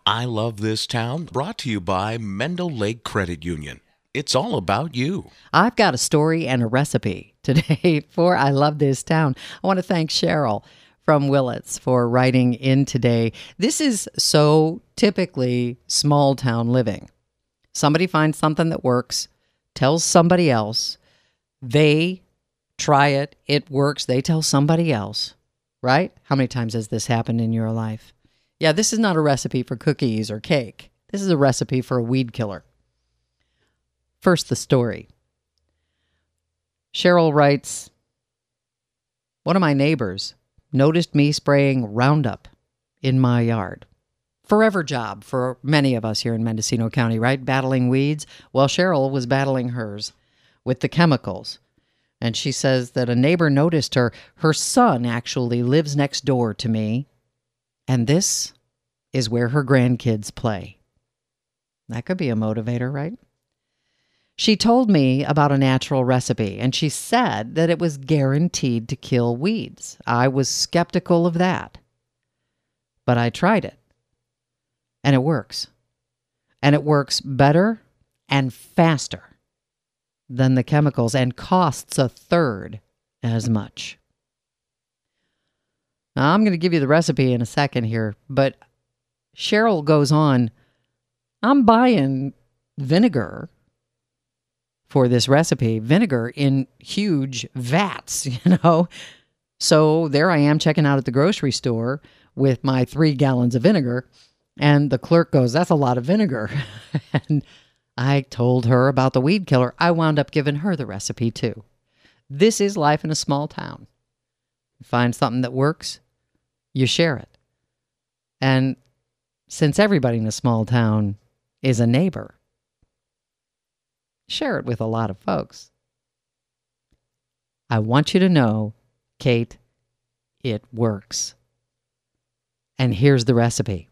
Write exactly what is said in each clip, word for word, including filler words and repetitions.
I Love This Town, brought to you by Mendel Lake Credit Union. It's all about you. I've got a story and a recipe today for I Love This Town. I want to thank Cheryl from Willits for writing in today. This is so typically small town living. Somebody finds something that works, tells somebody else, they try it, it works, they tell somebody else, right? How many times has this happened in your life? Yeah, this is not a recipe for cookies or cake. This is a recipe for a weed killer. First, the story. Cheryl writes, one of my neighbors noticed me spraying Roundup in my yard. Forever job for many of us here in Mendocino County, right? Battling weeds. Well, Cheryl was battling hers with the chemicals. And she says that a neighbor noticed her. Her son actually lives next door to me. And this is where her grandkids play. That could be a motivator, right? She told me about a natural recipe, and she said that it was guaranteed to kill weeds. I was skeptical of that. But I tried it. And it works. And it works better and faster than the chemicals and costs a third as much. Now, I'm going to give you the recipe in a second here, but Cheryl goes on, I'm buying vinegar for this recipe, vinegar in huge vats, you know. So there I am checking out at the grocery store with my three gallons of vinegar, and the clerk goes, that's a lot of vinegar. And I told her about the weed killer. I wound up giving her the recipe too. This is life in a small town. You find something that works, you share it. And since everybody in a small town is a neighbor, share it with a lot of folks. I want you to know, Kate, it works. And here's the recipe.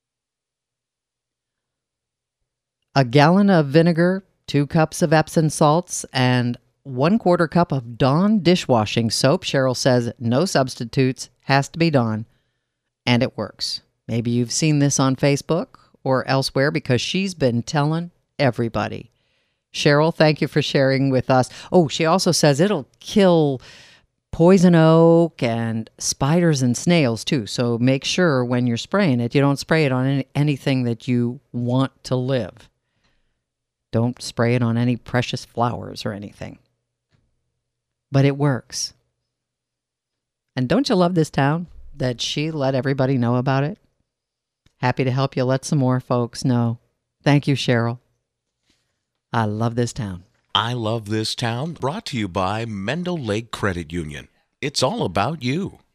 A gallon of vinegar, two cups of Epsom salts, and one quarter cup of Dawn dishwashing soap. Cheryl says no substitutes, has to be Dawn, and it works. Maybe you've seen this on Facebook or elsewhere because she's been telling everybody. Cheryl, thank you for sharing with us. Oh, she also says it'll kill poison oak and spiders and snails too. So make sure when you're spraying it, you don't spray it on any, anything that you want to live. Don't spray it on any precious flowers or anything. But it works. And don't you love this town that she let everybody know about it? Happy to help you let some more folks know. Thank you, Cheryl. I love this town. I Love This Town, brought to you by Mendel Lake Credit Union. It's all about you.